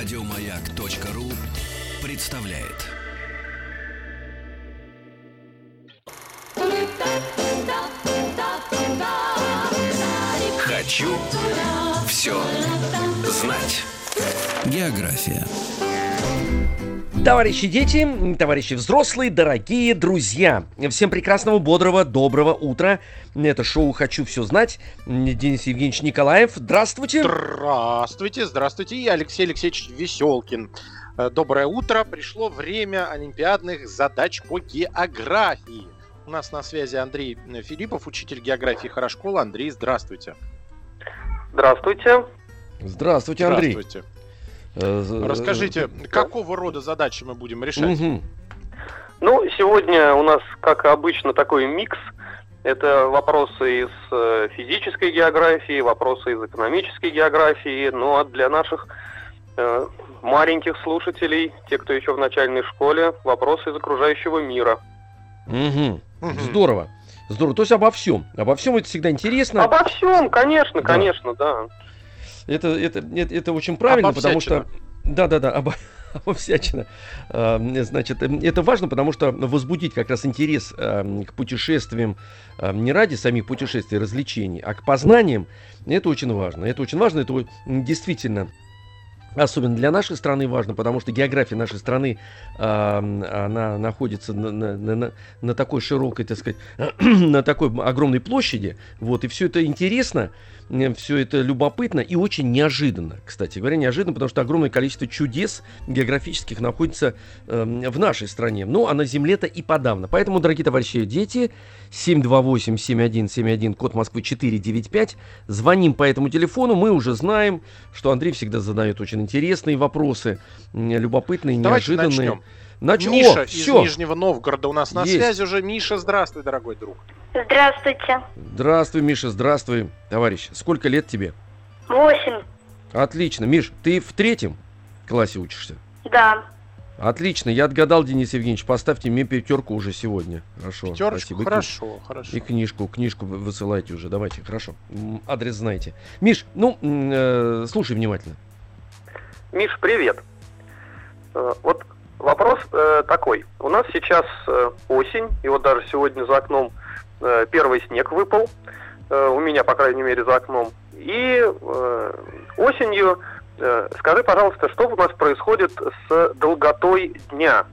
Радиомаяк.ру представляет. Хочу все знать. География. Товарищи дети, товарищи взрослые, дорогие друзья, всем прекрасного, бодрого, доброго утра. Это шоу «Хочу все знать». Денис Евгеньевич Николаев, здравствуйте. Здравствуйте, здравствуйте. И Алексей Алексеевич Веселкин. Доброе утро. Пришло время олимпиадных задач по географии. У нас на связи Андрей Филиппов, учитель географии Хорошкола. Андрей, здравствуйте. Здравствуйте. Здравствуйте, Андрей. Здравствуйте. Расскажите, какого рода задачи мы будем решать? Ну, сегодня у нас, как обычно, такой микс. Это вопросы из физической географии, вопросы из экономической географии. Ну, а для наших маленьких слушателей, те, кто еще в начальной школе, вопросы из окружающего мира. Здорово. Здорово. То есть обо всем. Обо всем это всегда интересно. Обо всем, конечно, Да. конечно, да. Это очень правильно, потому что... Да, обо всячина. Значит, это важно, потому что возбудить как раз интерес к путешествиям не ради самих путешествий и развлечений, а к познаниям, это очень важно. Это очень важно, это действительно... Особенно для нашей страны важно, потому что география нашей страны, она находится на такой широкой, так сказать, на такой огромной площади. Вот, и все это интересно, все это любопытно и очень неожиданно. Кстати говоря, неожиданно, потому что огромное количество чудес географических находится в нашей стране. Ну, а на Земле-то и подавно. Поэтому, дорогие товарищи дети, 728-7171, код Москвы 495. Звоним по этому телефону. Мы уже знаем, что Андрей всегда задает очень интересные вопросы, любопытные, неожиданные. Миша из Нижнего Новгорода у нас на связи уже. Миша, здравствуй, дорогой друг. Здравствуйте. Здравствуй, Миша, здравствуй, товарищ. Сколько лет тебе? 8. Отлично. Миш, ты в 3 классе учишься? Да. Отлично, я отгадал, Денис Евгеньевич. Поставьте мне 5 уже сегодня. Хорошо. 5, спасибо. хорошо. И книжку высылайте уже. Давайте, хорошо. Адрес знаете. Миш, слушай внимательно. Миш, привет. Вот вопрос такой. У нас сейчас осень, и вот даже сегодня за окном первый снег выпал. У меня, по крайней мере, за окном. И осенью, скажи, пожалуйста, что у нас происходит с долготой дня?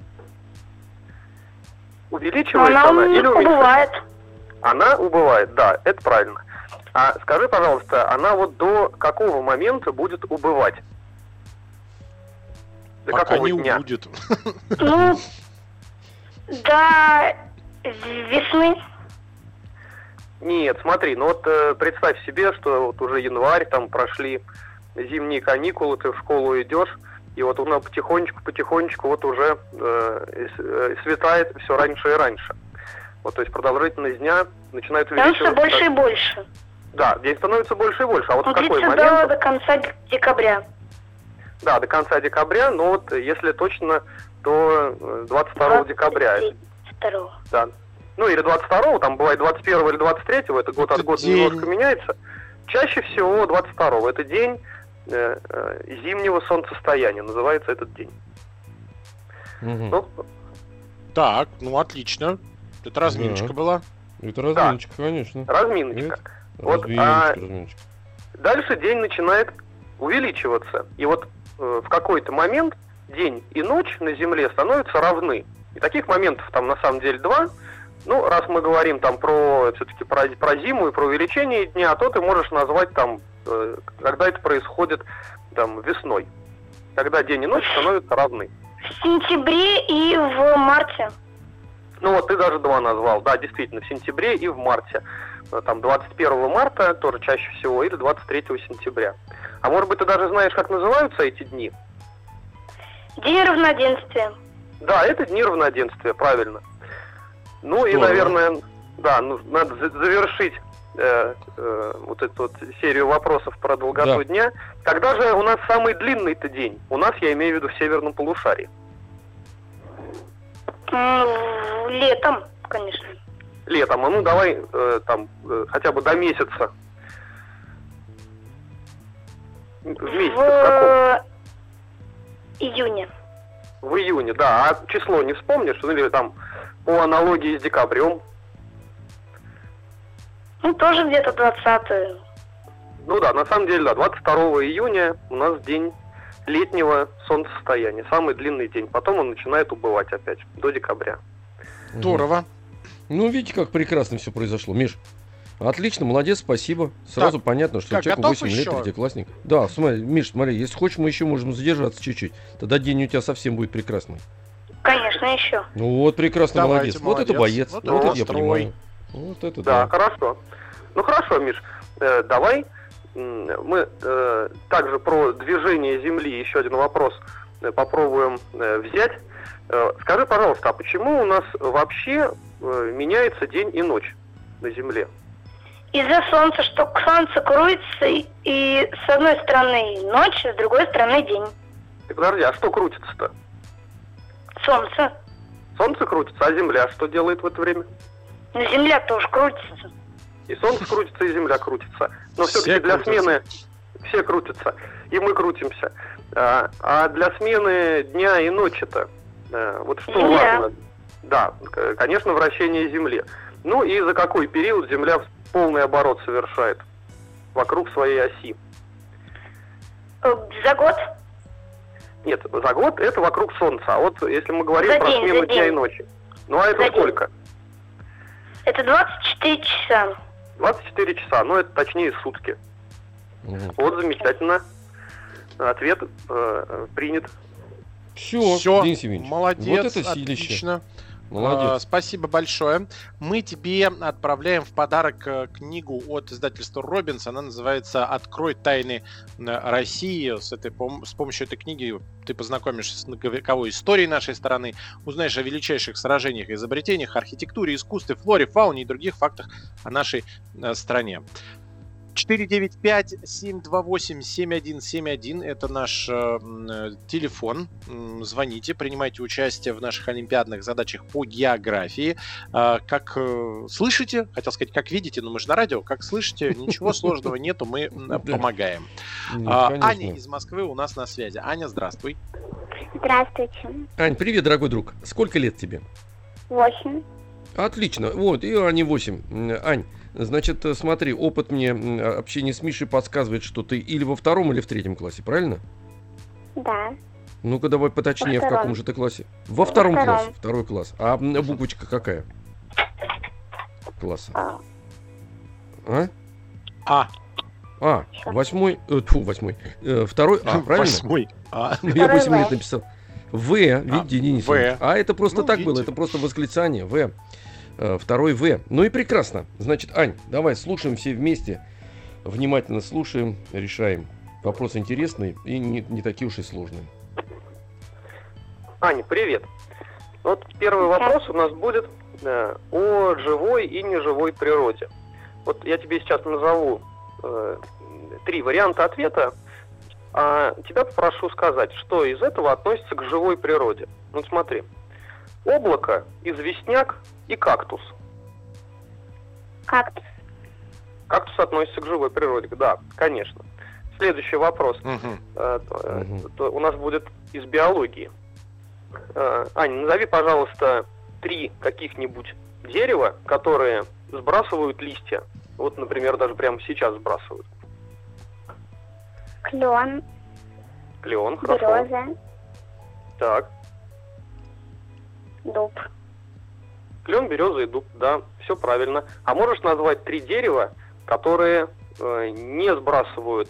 Увеличивается она или уменьшается? Убывает. Она убывает, да, это правильно. А скажи, пожалуйста, она вот до какого момента будет убывать? До Пока какого не дня? убудет. Ну, до весны. Нет, смотри, представь себе, что вот уже январь, там прошли зимние каникулы, ты в школу идешь, и вот она потихонечку вот уже светает все раньше и раньше. Вот, то есть продолжительность дня начинает увеличиваться. Становится больше и больше. Да, день становится больше и больше. А вот в какой Длится момент? до конца декабря. Да, до конца декабря, но вот если точно, то 22 декабря. 22. Да. Ну или 22-го, там бывает 21-го или 23-го, это год от года немножко меняется. Чаще всего 22-го, это день зимнего солнцестояния, называется этот день. Ну, Так, отлично. Это разминочка была. Это разминочка, конечно. разминочка. Разминочка. Дальше день начинает увеличиваться. И вот в какой-то момент день и ночь на Земле становятся равны. И таких моментов там на самом деле 2. Ну, раз мы говорим там все-таки про зиму и про увеличение дня, то ты можешь назвать там, когда это происходит там весной. Когда день и ночь становятся равны. В сентябре и в марте. Ну вот ты даже 2 назвал. Да, действительно, в сентябре и в марте. Там 21 марта тоже чаще всего, или 23 сентября. А может быть, ты даже знаешь, как называются эти дни? День равноденствия. Да, это дни равноденствия, правильно. Ну и, наверное, да, надо завершить вот эту вот серию вопросов про долготу дня. Когда же у нас самый длинный-то день? У нас, я имею в виду, в северном полушарии. Летом, конечно. Летом. Ну, давай хотя бы до месяца. В месяц каком? июня. В июне, да. А число не вспомнишь? Ну, или там по аналогии с декабрем? Ну, тоже где-то 20-е. Ну да, на самом деле, да, 22 июня у нас день летнего солнцестояния. Самый длинный день. Потом он начинает убывать опять, до декабря. Здорово. Ну, видите, как прекрасно все произошло. Миш, отлично, молодец, спасибо. Сразу Так, понятно, что как, человеку готов 8 лет, еще? третьеклассник. Да, смотри, Миш, смотри, если хочешь, мы еще можем задержаться чуть-чуть. Тогда день у тебя совсем будет прекрасный. Конечно, еще. Ну вот, прекрасно, Давайте, молодец. Вот это молодец. боец. Вот Вот, это это я строй. понимаю. Вот это Да, да. хорошо. Ну хорошо, Миш, давай мы также про движение Земли еще один вопрос попробуем взять. Скажи, пожалуйста, а почему у нас вообще меняется день и ночь на Земле? Из-за солнца, что солнце крутится, и с одной стороны ночь, с другой стороны день. Ты подожди, а что крутится-то? Солнце. Солнце крутится, а Земля что делает в это время? Но Земля тоже крутится. И Солнце крутится, и Земля крутится. Но Все все-таки для крутятся. смены все крутятся, и мы крутимся. А для смены дня и ночи-то, вот что Земля. важно? Да, конечно, вращение Земли. Ну и за какой период Земля полный оборот совершает вокруг своей оси? За год? Нет, за год это вокруг Солнца. А вот если мы говорим За про день, смену за дня и день. ночи, ну а это За день. сколько? Это 24 часа. 24 часа, ну это точнее сутки. Мгм. Вот замечательно. Ответ принят. Все, Все, Денис Евгеньевич. молодец, Вот это силище. отлично. Молодец. Спасибо большое. Мы тебе отправляем в подарок книгу от издательства Робинс. Она называется «Открой тайны России». С помощью этой книги ты познакомишься с многовековой историей нашей страны, узнаешь о величайших сражениях и изобретениях, архитектуре, искусстве, флоре, фауне и других фактах о нашей стране. 495-728-7171 это наш телефон. Звоните, принимайте участие в наших олимпиадных задачах по географии. Как слышите, хотел сказать, как видите, но мы же на радио, как слышите, ничего сложного нету, мы помогаем. Конечно. Аня из Москвы у нас на связи. Аня, здравствуй. Здравствуйте. Ань, привет, дорогой друг. Сколько лет тебе? 8. Отлично. Вот, и Ане 8. Ань, значит, смотри, опыт мне общения с Мишей подсказывает, что ты или во втором, или в третьем классе, правильно? Да. Ну-ка, давай поточнее, Во в каком втором. же ты классе? Во втором втором. классе, второй класс. А буквочка какая? Класса. А. А? Восьмой, восьмой. Второй правильно? 8. Я 8 Второй лет В. написал. Видите, Денис. В. А это просто Ну, так было, видите. это просто восклицание. В. Второй В. Ну и прекрасно. Значит, Ань, давай слушаем все вместе. Внимательно слушаем, решаем. Вопрос интересный и не такие уж и сложные. Аня, привет. Вот первый вопрос у нас будет о живой и неживой природе. Вот я тебе сейчас назову 3 варианта ответа, а тебя попрошу сказать, что из этого относится к живой природе. Вот смотри. Облако, известняк и кактус. Кактус. Кактус относится к живой природе, да, конечно. Следующий вопрос. Мгм. У нас будет из биологии. Аня, назови, пожалуйста, 3 каких-нибудь дерева, которые сбрасывают листья. Вот, например, даже прямо сейчас сбрасывают. Клен. Клен, хорошо. Береза. Так. Дуб. Клен, береза и дуб, да, все правильно. А можешь назвать 3 дерева, которые не сбрасывают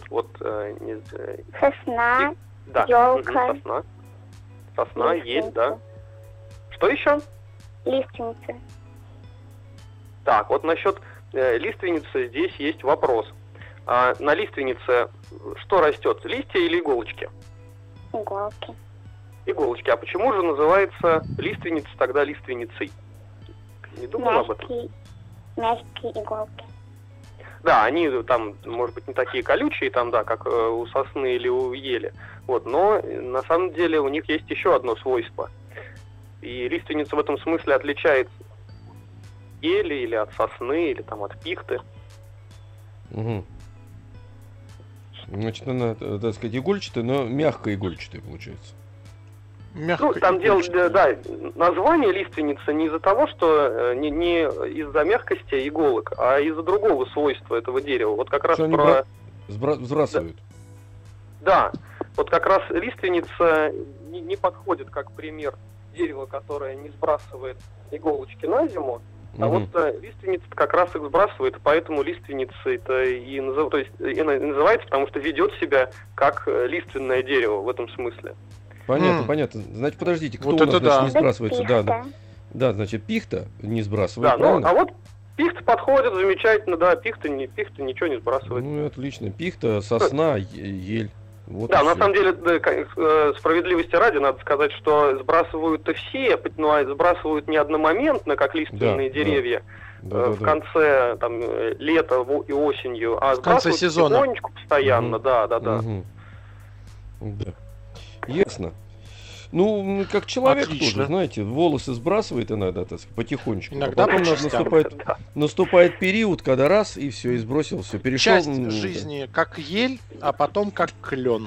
Сосна. да, Ёлка. сосна. Сосна Лиственница. есть, да. Что еще? Лиственница. Так, вот насчет лиственницы здесь есть вопрос. А на лиственнице что растет? Листья или иголочки? Иголки. Иголочки. А почему же называется лиственница тогда лиственницей? Не думал об этом? Мягкие иголки. Да, они там, может быть, не такие колючие, там, да, как у сосны или у ели. Вот, но на самом деле у них есть еще одно свойство. И лиственница в этом смысле отличается от ели или от сосны, или там от пихты. Угу. Значит, она, так сказать, игольчатая, но мягкая игольчатая получается. Мягко там дело, игрушечное. да, название лиственница не из-за того, что не из-за мягкости иголок, а из-за другого свойства этого дерева. Вот как раз Что они про... сбрасывают. Да, вот как раз лиственница не подходит как пример дерева, которое не сбрасывает иголочки на зиму, а вот лиственница как раз их сбрасывает, поэтому лиственница это и называется, потому что ведет себя как лиственное дерево в этом смысле. Понятно. Значит, подождите, кто Вот у нас, это да. значит, не сбрасывается? Пихта. Да, значит, пихта не сбрасывает, Да, правильно? а вот пихта подходит замечательно, да, пихта ничего не сбрасывает. Ну, отлично. Пихта, сосна, ель. Вот Да, и на всё. самом деле, справедливости ради, надо сказать, что сбрасывают-то все, но сбрасывают не одномоментно, как лиственные Да, деревья, Да. в конце там, лета и осенью, а В конце сбрасывают сезона. потихонечку, постоянно, да. Мгм. Да. Ясно. Ну, как человек Отлично. тоже, знаете, волосы сбрасывает иногда, так сказать, потихонечку. Иногда а потом по частям. наступает период, когда раз, и все, и сбросил, все, перешел. Часть жизни как ель, а потом как клен.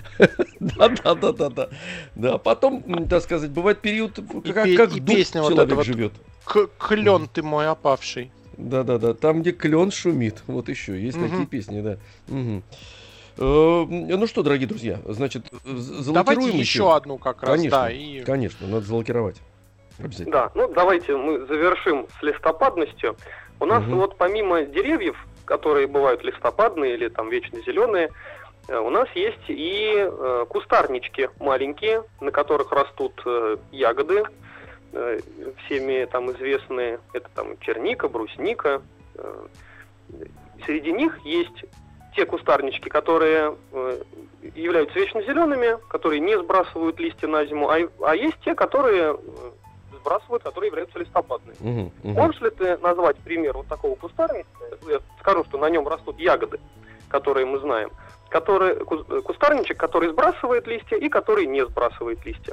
Да. Да, потом, так сказать, бывает период, как и дуб песня вот человек эта вот. живет. Клен ты мой опавший. Да. Там, где клен шумит. Вот еще. Есть Мгм. такие песни, да. Мгм. Ну что, дорогие друзья, значит, залокируем Давайте еще одну как раз. Конечно, Да, и... конечно, надо залокировать. Обязательно. Да, ну давайте мы завершим с листопадностью. У нас Мгм. вот помимо деревьев, которые бывают листопадные или там вечно зеленые, у нас есть и кустарнички маленькие, на которых растут ягоды, всеми там известные, это там черника, брусника. Среди них есть те кустарнички, которые являются вечно зелеными, которые не сбрасывают листья на зиму, а есть те, которые сбрасывают, которые являются листопадными. Мгм. Можешь ли ты назвать пример вот такого кустарника? Я скажу, что на нем растут ягоды, которые мы знаем. Кустарничек, который сбрасывает листья и который не сбрасывает листья.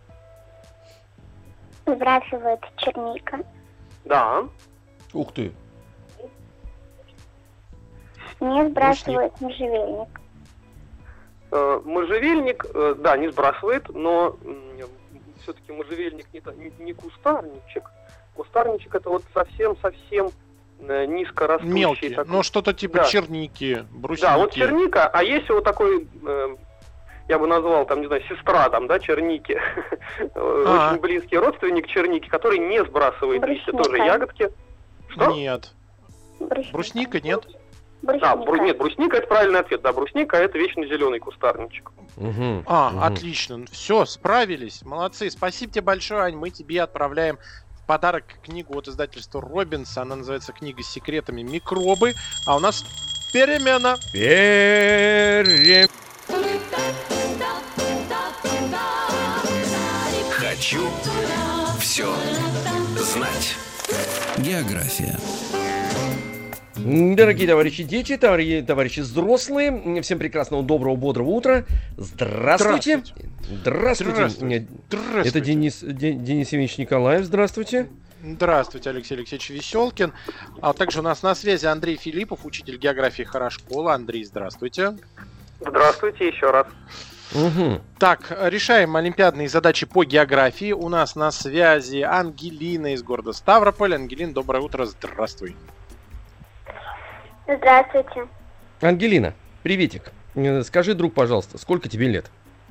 Сбрасывает черника. Да. Ух ты. Не сбрасывает можжевельник. Можжевельник, да, не сбрасывает, но все-таки можжевельник не кустарничек. Кустарничек это вот совсем низко растущий. Мелкие. такой. Ну, что-то типа Да. черники, брусники. Да, вот черника, а есть вот такой, я бы назвал, там, не знаю, сестра, там, да, черники. Очень близкий родственник черники, который не сбрасывает листья, Брусника. тоже ягодки. Что? Нет. Брусника нет. Нет, брусника это правильный ответ. Да, брусника это вечно зеленый кустарничек. Мгм. Мгм. Отлично. Все, справились. Молодцы. Спасибо тебе большое, Ань. Мы тебе отправляем в подарок книгу от издательства Робинс. Она называется «Книга с секретами микробы». А у нас перемена. Хочу все знать. География. Дорогие товарищи дети, товарищи взрослые, всем прекрасного, доброго, бодрого утра. Здравствуйте. Здравствуйте. Это Денис Евгеньевич Николаев. Здравствуйте. Здравствуйте, Алексей Алексеевич Веселкин. А также у нас на связи Андрей Филиппов, учитель географии Хорошкола. Андрей, здравствуйте. Здравствуйте еще раз. Угу. Так, решаем олимпиадные задачи по географии. У нас на связи Ангелина из города Ставрополь. Ангелина, доброе утро, здравствуй. Здравствуйте. Ангелина, приветик. Скажи, друг, пожалуйста, сколько тебе лет?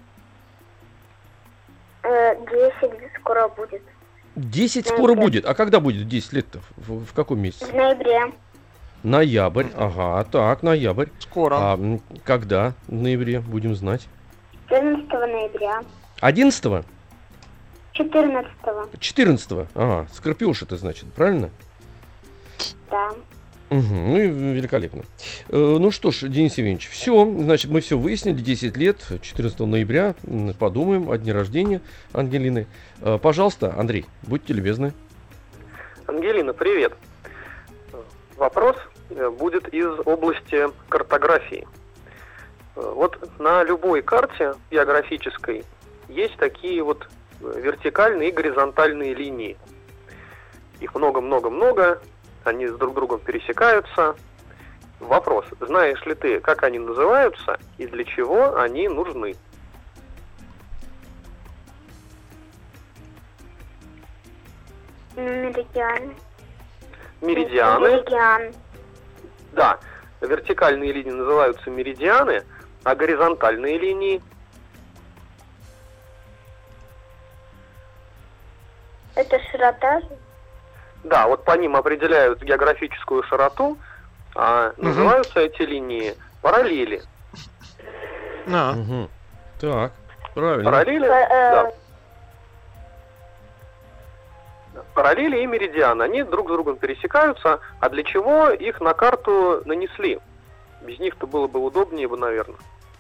10 скоро будет. 10 скоро будет. А когда будет 10 лет-то? В каком месяце? В ноябре. Ноябрь. Ага, так, ноябрь. Скоро. А когда в ноябре, будем знать? 14 ноября. 11-го? 14. 14-го? Ага, Скорпиуш это значит, правильно? Да. Угу, ну и великолепно. Ну что ж, Денис Евгеньевич, все, значит, мы все выяснили, 10 лет, 14 ноября, подумаем о дне рождения Ангелины. Пожалуйста, Андрей, будьте любезны. Ангелина, привет. Вопрос будет из области картографии. Вот на любой карте географической есть такие вот вертикальные и горизонтальные линии. Их много-много-много, они с друг другом пересекаются. Вопрос, знаешь ли ты, как они называются и для чего они нужны? Меридианы. Меридианы. Меридиан. Да, вертикальные линии называются меридианы, а горизонтальные линии... Это широта же? Да, вот по ним определяют географическую широту, а называются эти линии параллели. Угу. Так, правильно. Параллели, да. Параллели и меридианы, они друг с другом пересекаются, а для чего их на карту нанесли? Без них-то было бы удобнее бы, наверное.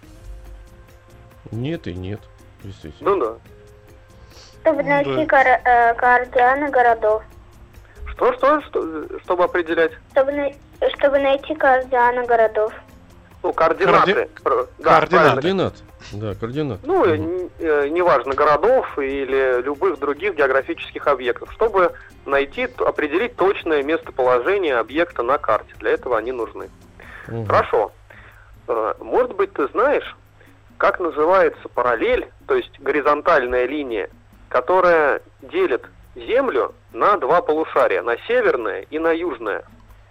Нет и нет, естественно. Ну да. Чтобы найти координаты городов. Что? Чтобы определять? Чтобы найти координаты городов. Ну, координаты. Координат. Да, координат. Ну, неважно, городов или любых других географических объектов, чтобы определить точное местоположение объекта на карте. Для этого они нужны. Хорошо. Может быть, ты знаешь, как называется параллель, то есть горизонтальная линия, которая делит Землю на два полушария, на северное и на южное?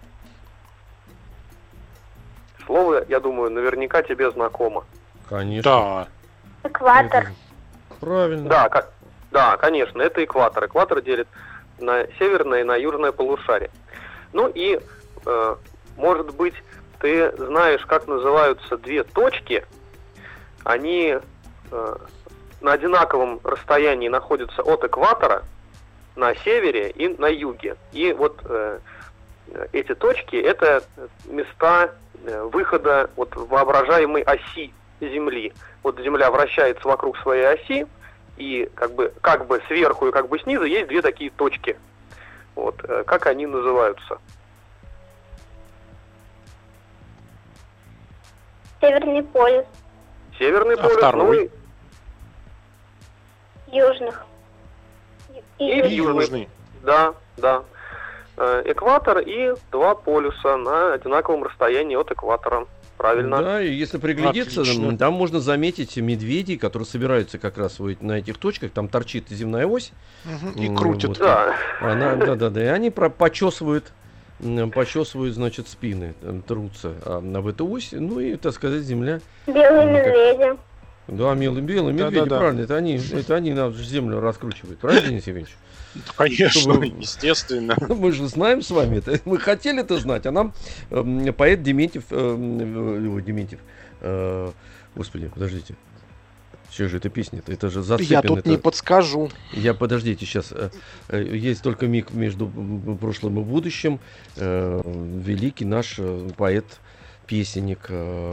Слово, я думаю, наверняка тебе знакомо. Конечно. Да. Экватор. Правильно. Да, конечно, это экватор. Экватор делит на северное и на южное полушарие. Ну и, может быть, ты знаешь, как называются две точки. Они на одинаковом расстоянии находятся от экватора на севере и на юге. И вот эти точки — это места выхода от воображаемой оси Земли. Вот Земля вращается вокруг своей оси, и как бы сверху и как бы снизу есть две такие точки. Вот, как они называются? Северный полюс. Северный полюс, второй? Южных. И южный. Да. Экватор и два полюса на одинаковом расстоянии от экватора. Правильно. Да, и если приглядеться, Отлично. там можно заметить медведей, которые собираются как раз на этих точках. Там торчит земная ось. И крутят. Вот. Да. Да. И они почесывают, значит, спины, трутся об эту ось. Ну и, так сказать, земля. Белые медведи. Да, белые медведи, Да. правильно. Это они нам землю раскручивают. Правильно, Денис Евгеньевич? Конечно, естественно. Мы же знаем с вами это. Мы хотели это знать, а нам поэт Дементьев, господи, подождите. Что же это песня-то? Это же Зацепин. Я тут не подскажу. Подождите, сейчас. Есть только миг между прошлым и будущим. Великий наш поэт-песенник.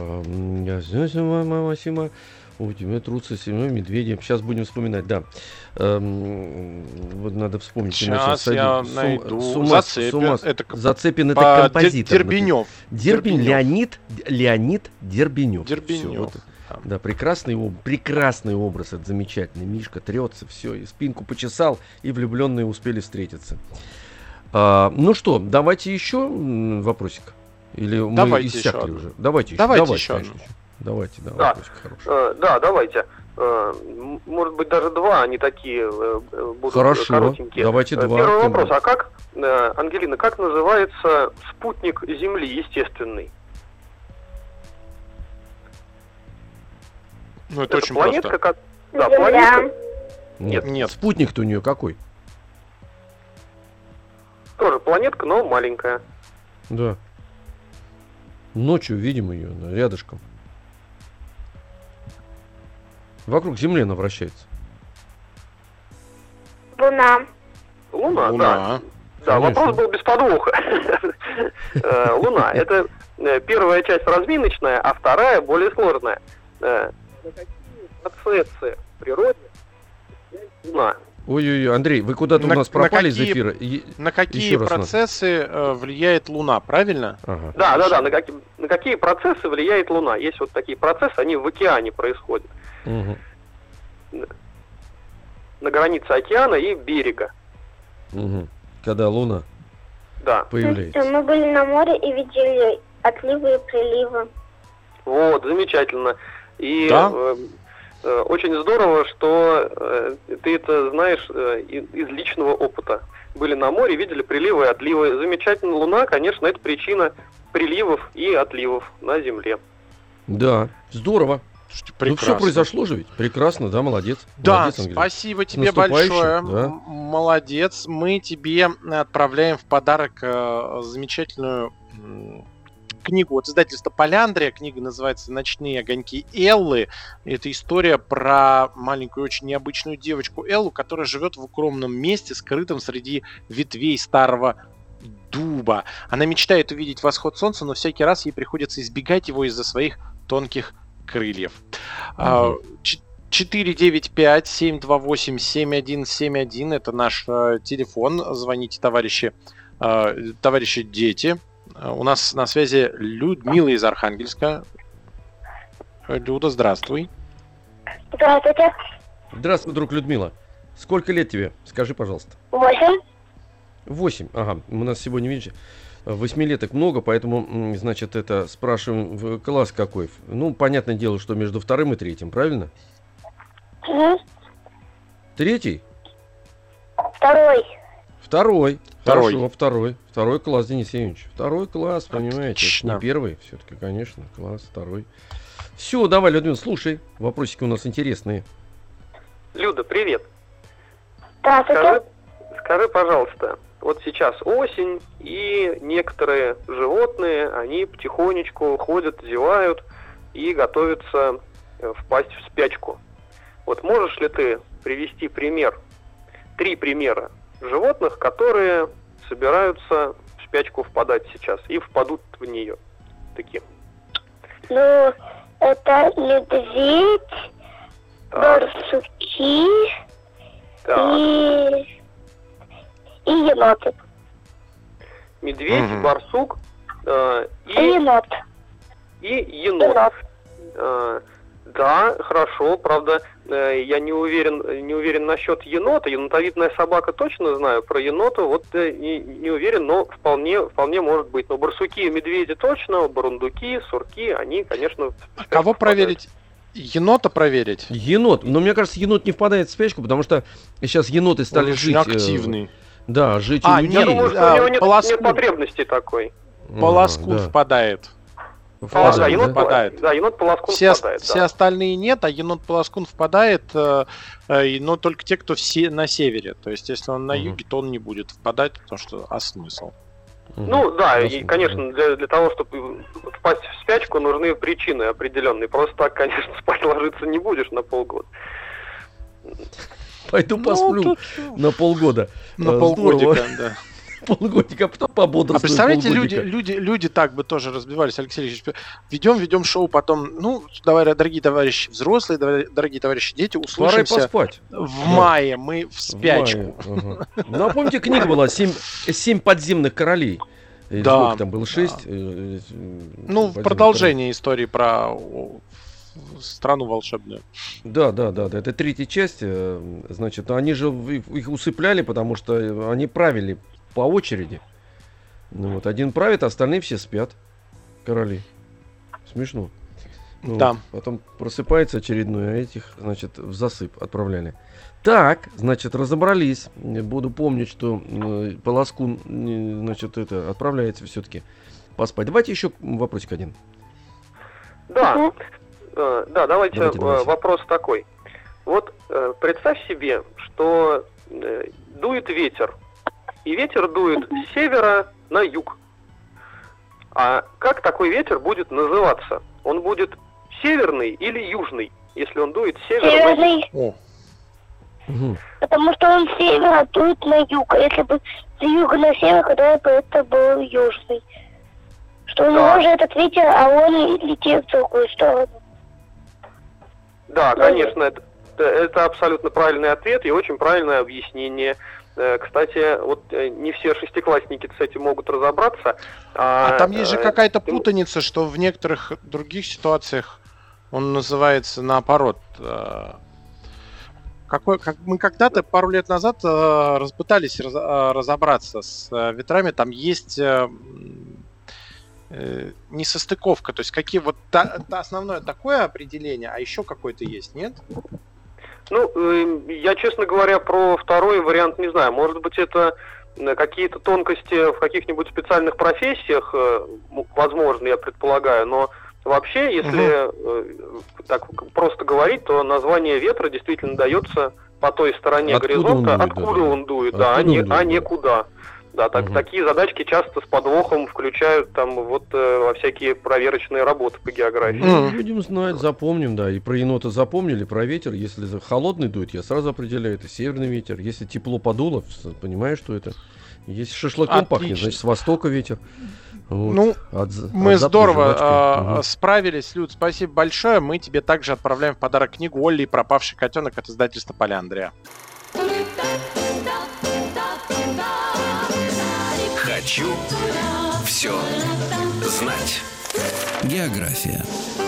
У тебя трутся семьей медведи. Сейчас будем вспоминать, да. Вот надо вспомнить. Сейчас я найду. Зацепин это композитор. Дербенев. Леонид Дербенев. Дербенев. Да, прекрасный образ, это замечательный. Мишка трется, все, и спинку почесал, и влюбленные успели встретиться. Ну что, давайте еще вопросик. Или мы иссякли уже? Давайте еще. Давайте, вопросик хороший. Да, давайте. Может быть, даже два, они такие будут коротенькие. Давайте два. Первый вопрос. А как, Ангелина, как называется спутник Земли естественный? Ну, это очень планетка, просто. Да, Земля. планетка. Нет. Спутник-то у нее какой? Тоже планетка, но маленькая. Да. Ночью видим ее, рядышком. Вокруг Земли она вращается. Луна. Луна, да. Да, вопрос был без подвоха. Луна. Это первая часть разминочная, а вторая более сложная. На какие процессы в природе Луна? Ой-ой-ой, Андрей, вы куда-то у нас пропали из эфира. На какие процессы влияет Луна, правильно? Ага. Да, на какие процессы влияет Луна? Есть вот такие процессы, они в океане происходят. Угу. На границе океана и берега. Угу. Когда Луна появляется. Мы были на море и видели отливы и приливы. Вот, замечательно. И да? Очень здорово, что ты это знаешь из личного опыта. были на море, видели приливы и отливы. Замечательно, Луна, конечно, это причина приливов и отливов на Земле. Да, здорово. Прекрасно. Ну все произошло же ведь. Прекрасно, да, молодец. Да, молодец, Ангелина. спасибо тебе большое. Да. Молодец. Мы тебе отправляем в подарок замечательную книгу от издательства Поляндрия. Книга называется «Ночные огоньки Эллы». Это история про маленькую, очень необычную девочку Эллу, которая живет в укромном месте, скрытом среди ветвей старого дуба. Она мечтает увидеть восход солнца, но всякий раз ей приходится избегать его из-за своих тонких крыльев. 495-728-7171 это наш телефон. Звоните, товарищи дети. У нас на связи Людмила из Архангельска. Люда, здравствуй. Здравствуйте. Здравствуй, друг Людмила. Сколько лет тебе? Скажи, пожалуйста. 8. 8. Ага, у нас сегодня, видите, 8-леток много, поэтому, значит, это спрашиваем, в класс какой? Ну, понятное дело, что между 2 и 3, правильно? Угу. 3? 2. Хорошо, 2. 2 класс, Денис Евгеньевич. 2 класс, понимаете, это не 1, все-таки, конечно, класс 2. Все, давай, Людмила, слушай, вопросики у нас интересные. Люда, привет. Здравствуйте. Скажи, пожалуйста, вот сейчас осень, и некоторые животные, они потихонечку ходят, зевают и готовятся впасть в спячку. Вот можешь ли ты привести 3 примера животных, которые собираются в спячку впадать сейчас и впадут в нее такие? Ну, это медведь, барсуки и еноты. Медведь, барсук и енот. енот. Да, хорошо, правда, я не уверен насчет енота. Енотовидная собака точно знаю, про енота вот не уверен, но вполне может быть. Но барсуки и медведи точно, бурундуки, сурки, они, конечно... Кого проверить? Енота проверить? Енот, но мне кажется, енот не впадает в спячку, потому что сейчас еноты стали жить... активный. Да, жить у людей. Я думаю, что у него нет потребности такой. Полоскун впадает. Енот впадает. Да, енот полоскун впадает. Все остальные нет, а енот полоскун впадает, но только те, кто на севере. То есть, если он на юге, то он не будет впадать, потому что смысл? Ну да, и, конечно, для того, чтобы впасть в спячку, нужны причины определенные. Просто так, конечно, спать ложиться не будешь на полгода. Пойду посплю на полгода. На полгодика, да. Полгодика, а потом пободрствую. А представляете, люди так бы тоже разбивались, Алексей Алексеевич. Ведем шоу, потом, давай, дорогие товарищи взрослые, дорогие товарищи дети, услышимся в мае, мы в спячку. Напомните, книга была «7 подземных королей». Да. Там было 6. В продолжение истории про страну волшебную. Да. Это 3-я часть. Значит, они же их усыпляли, потому что они правили по очереди. Один правит, а остальные все спят. Короли. Смешно. Да. Потом просыпается очередной, а этих, значит, в засып отправляли. Так, значит, разобрались. Буду помнить, что полоскун, значит, отправляется все-таки поспать. Давайте еще вопросик один. Да, давайте. Вопрос такой. Вот представь себе, что дует ветер. И ветер дует с севера на юг. А как такой ветер будет называться? Он будет северный или южный, если он дует с севера на юг? Северный. Потому что он с севера дует на юг. А если бы с юга на север, тогда бы это был южный. Что у него же этот ветер, а он летит в другую сторону. Да, конечно, это абсолютно правильный ответ и очень правильное объяснение. Кстати, вот не все шестиклассники с этим могут разобраться. А там есть же какая-то путаница, что в некоторых других ситуациях он называется наоборот. Мы когда-то пару лет назад пытались разобраться с ветрами. Там есть несостыковка. То есть какие вот основное такое определение, а еще какое-то есть, нет? Я, честно говоря, про второй вариант не знаю. Может быть, это какие-то тонкости в каких-нибудь специальных профессиях, возможно, я предполагаю, но вообще, если так просто говорить, то название ветра действительно дается по той стороне горизонта, откуда он дует, а не куда. Да, такие задачки часто с подвохом включают там вот во всякие проверочные работы по географии. Будем знать, запомним, да. И про енота запомнили, про ветер. Если холодный дует, я сразу определяю, это северный ветер. Если тепло подуло, понимаешь, что это. Если шашлыком пахнет, значит, с востока ветер. Вот. Мы здорово справились, Люд, спасибо большое. Мы тебе также отправляем в подарок книгу «Олли и пропавший котенок» от издательства «Поляндрия». Хочу все знать. География.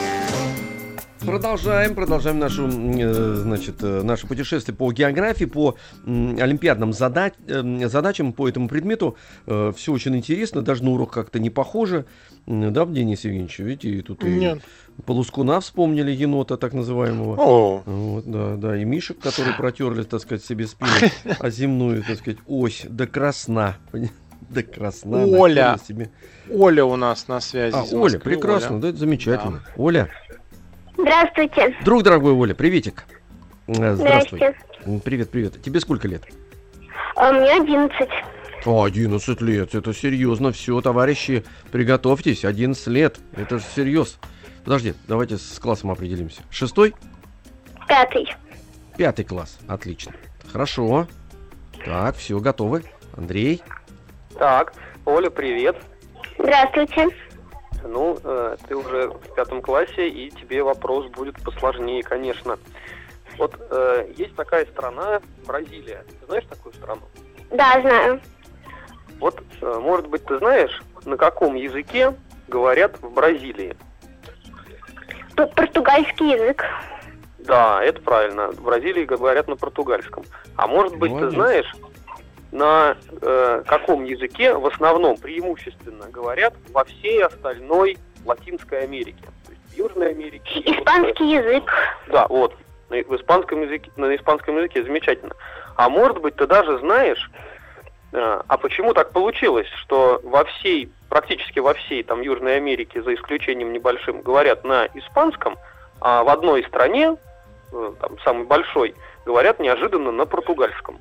Продолжаем наше путешествие по географии, по олимпиадным задачам по этому предмету. Все очень интересно, даже на урок как-то не похоже. Да, Денис Евгеньевич, видите, тут и Полускуна вспомнили, енота так называемого. Вот, да, и мишек, которые протерли, так сказать, себе спину, а земную, так сказать, ось до красна. До красна. Оля. Оля у нас на связи. Оля, прекрасно, да, это замечательно. Да. Оля. Здравствуйте. Друг дорогой, Оля, приветик. Здравствуй. Привет. Тебе сколько лет? Мне 11. 11 лет, это серьезно. Все, товарищи, приготовьтесь, 11 лет, это серьез. Подожди, давайте с классом определимся. 6-й? 5-й. 5-й класс, отлично. Хорошо. Так, все, готовы. Андрей? Так, Оля, привет. Здравствуйте. Ну, ты уже в 5 классе, и тебе вопрос будет посложнее, конечно. Вот есть такая страна, Бразилия. Ты знаешь такую страну? Да, знаю. Вот, может быть, ты знаешь, на каком языке говорят в Бразилии? Португальский язык. Да, это правильно. В Бразилии говорят на португальском. А может быть, ты знаешь, на каком языке в основном преимущественно говорят во всей остальной Латинской Америке? То есть в Южной Америке. Испанский язык. Да, вот. На испанском языке замечательно. А может быть, ты даже знаешь, а почему так получилось, что практически во всей там Южной Америке, за исключением небольшим, говорят на испанском, а в одной стране, там, самой большой, говорят неожиданно на португальском?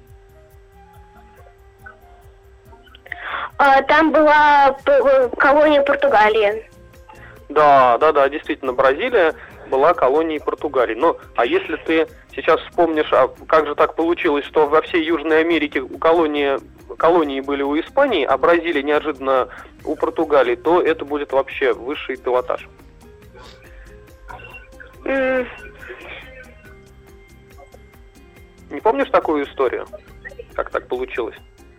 Там была колония Португалии. Да, действительно, Бразилия была колонией Португалии. Но, а если ты сейчас вспомнишь, а как же так получилось, что во всей Южной Америке колонии были у Испании, а Бразилия неожиданно у Португалии, то это будет вообще высший пилотаж. Не помнишь такую историю? Как так получилось?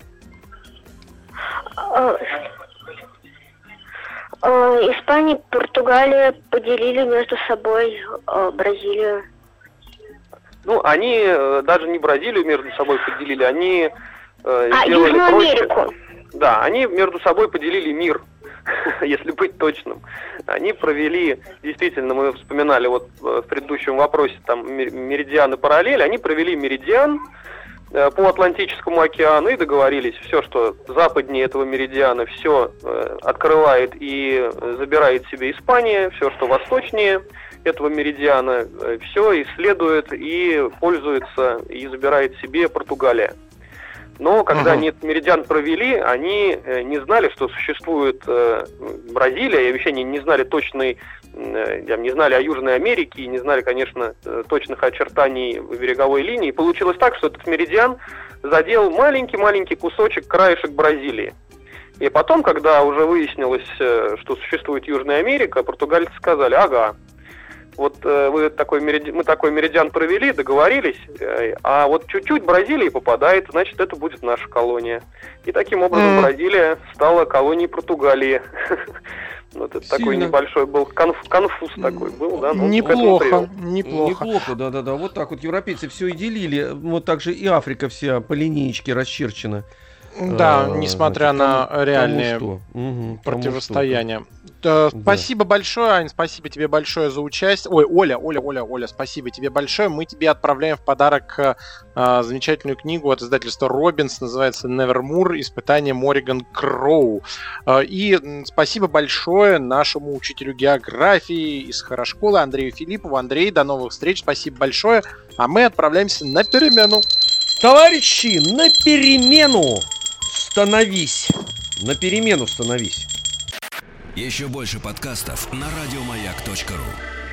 Испания и Португалия поделили между собой Бразилию. Ну, они даже не Бразилию между собой поделили, они сделали Южную проще. Америку. Да, они между собой поделили мир, если быть точным. Они провели, действительно, мы вспоминали вот в предыдущем вопросе, там, меридиан и параллель, они провели меридиан по Атлантическому океану и договорились, все, что западнее этого меридиана, все открывает и забирает себе Испания, все, что восточнее этого меридиана, все исследует и пользуется и забирает себе Португалия. Но когда они этот меридиан провели, они не знали, что существует Бразилия, и вообще не знали не знали о Южной Америке, и не знали, конечно, точных очертаний береговой линии. И получилось так, что этот меридиан задел маленький-маленький кусочек, краешек Бразилии. И потом, когда уже выяснилось, что существует Южная Америка, португальцы сказали: ага, вот мы такой меридиан провели, договорились, а вот чуть-чуть Бразилии попадает, значит, это будет наша колония. И таким образом Бразилия стала колонией Португалии. Вот это такой небольшой был конфуз такой был, да? Неплохо. Неплохо, да. Вот так вот европейцы все и делили. Вот так же и Африка вся по линеечке расчерчена. Да, несмотря на реальные противостояния. Спасибо большое, Ань, спасибо тебе большое за участие. Ой, Оля, спасибо тебе большое. Мы тебе отправляем в подарок замечательную книгу от издательства Робинс, называется «Невермур. Испытание Мориган Кроу». И спасибо большое нашему учителю географии из Хорошколы Андрею Филиппову. Андрей, до новых встреч, спасибо большое. А мы отправляемся на перемену. Товарищи, на перемену становись. На перемену становись. Еще больше подкастов на радиомаяк.ру.